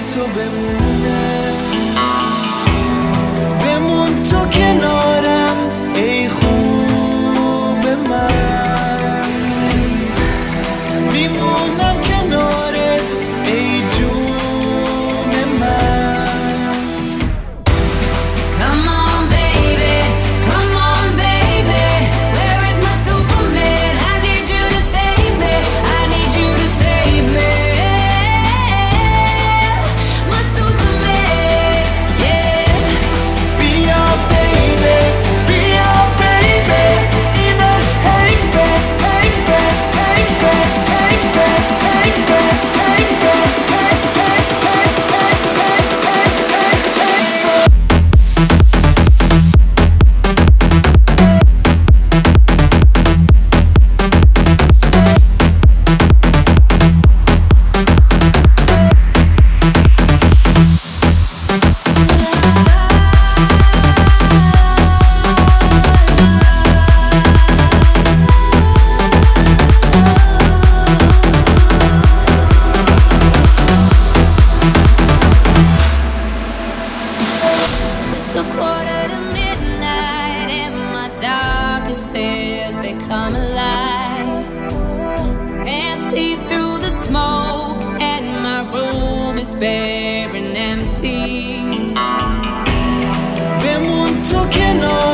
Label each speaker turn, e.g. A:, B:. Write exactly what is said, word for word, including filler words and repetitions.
A: تو بمونه، بمون تو کنارم ای خوب من، میمونم کنارت ای جون من.
B: Come on baby, come on baby, where is my Superman? I need you to save me, I need you to save me, my Superman, yeah.
A: بیا baby، بیا baby، اینش حیفه حیفه حیفه حیفه حیفه حیفه
B: It's a quarter to midnight and my darkest fears, they come alive. Can't see through the smoke and my room is bare and empty.
A: بمون تو کنار